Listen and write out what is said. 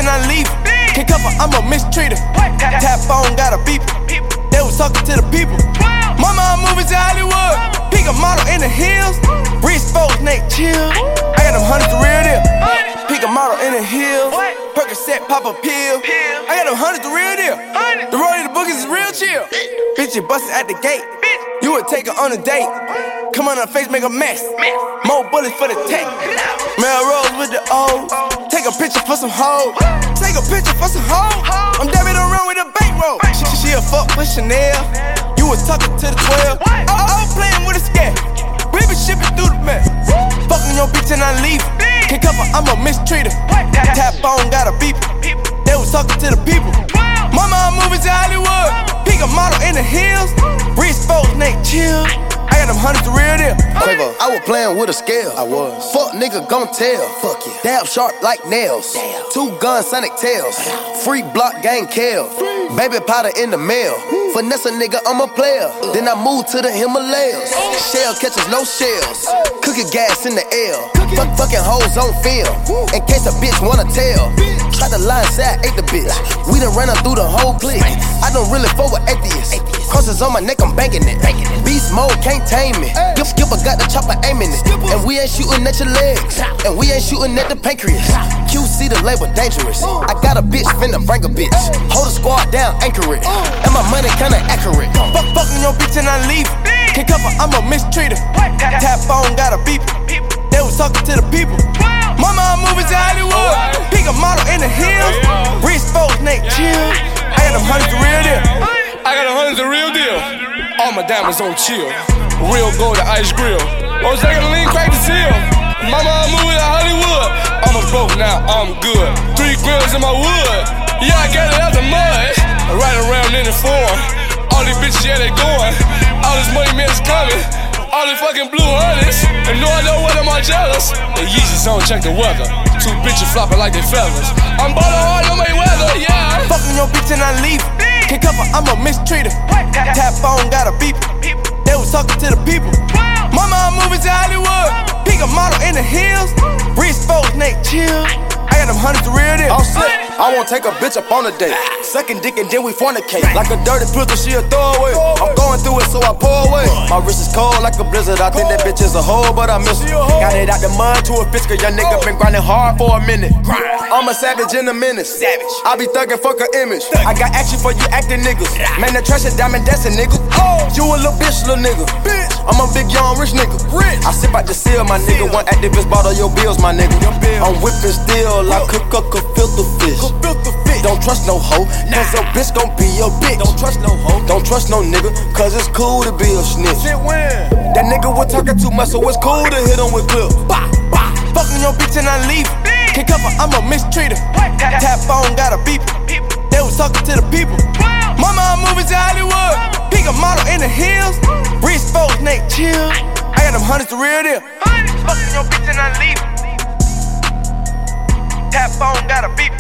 and I leave. Kick up, I'm a mistreater. Tap phone, got a beep. They was talking to the people. Mama, I'm moving to Hollywood. Pick a model in the hills. Wrist folks, neck chill. I got them hundreds of real deal. Pick a model in the hills. Percocet, pop a pill. I got them hundreds of real deal. The rollie, the bookies is real chill. Bitch, you bustin' at the gate. You would take her on a date. Come on her face, make a mess. More bullets for the tank. Melrose with the O's. Take a picture for some hoes. Take a picture for some hoes. I'm dabbing around with a bankroll. She a fuck for Chanel. You was talking to the 12. I was playing with a scale. We been shipping through the mail. Fucking your bitch and I leave. Kick up, I'm a mistreater. Tap phone, got a beep. They was talking to the people. Mama, I'm moving to Hollywood. Pick a model in the hills. Wrist folks, neck chill. I got them hundreds of real deal. Quavo, I was playing with a scale. I was. Fuck nigga gon' tell. Fuck yeah. Dab sharp like nails. Damn. 2 gun Sonic tails. Free block gang kill. Baby powder in the mail. Finesse a nigga, I'm a player. Then I move to the Himalayas. Shell catches no shells. Cooking gas in the air. Fucking hoes on film. In case a bitch wanna tell. Try to lie and say I ate the bitch. We done ran her through the whole clique. I don't really fuck with atheists. Crosses on my neck, I'm banking it. Beast mode can't tame me. Skipper got the chopper aiming it. And we ain't shooting at your legs. And we ain't shooting at the pancreas. QC the label dangerous. I got a bitch finna bring a bitch. Hold a squad down, anchor it. And my money kinda accurate. Fucking your bitch and I leave. Kick up, I'm a mistreater. Tap phone, got a beep. They was talking to the people. Mama, I'm moving to Hollywood. Pick a model in the hills. Wrist folks, neck chill. I got them hundreds of real deal. I got 100 the real deal. All my diamonds on chill. Real gold to ice grill. Rose got a lean crack to seal. Mama, I'm moving to Hollywood. I'm a broke now, I'm good. 3 grams in my wood. Yeah, I got it out the mud. Right around in the form. All these bitches, yeah, they going. All this money, man, is coming. All these fucking blue honey's. And no, I know what am I jealous. The Yeezys on, check the weather. 2 bitches flopping like they feathers. I'm ballin' hard on my weather, yeah. Fucking your bitch and I leave. Kick up, I'm a mistreater. Tap phone, got a beep. They was talking to the people. Mama, I'm moving to Hollywood. Pick a model in the hills. Wrist folks, neck chill. I got them hundreds of real deal. I'm slick, I won't take a bitch up on a date. Sucking dick and then we fornicate. Like a dirty pistol, she a throwaway. I'm going through it, so I pour away. My wrist is cold like a blizzard. I think that bitch is a hoe, but I miss her. Got it out the mud to a fish, cause young nigga been grinding hard for a minute. I'm a savage in a menace. I be thuggin', fuck a image. I got action for you acting niggas. Man, the trash is diamond dancing, nigga. You a little bitch, little nigga. I'm a big young rich nigga. I sip out the seal, my nigga. One activist bought all your bills, my nigga. I'm whipping steel. I cook up a filter fish. Don't trust no hoe, cause a bitch gon' be your bitch. Don't trust no hoe, don't trust no nigga, cause it's cool to be a snitch. That nigga was talking too much, so it's cool to hit him with clips. Fucking your bitch and I leave. Kick up, I'm a mistreater. Tap phone, got a beep. They was talking to the people. Mama, I'm moving to Hollywood. Pick a model in the hills. Wrist folks, neck chill. I got them hundreds of real deal. Fucking your bitch and I leave. Tap phone, got a beep.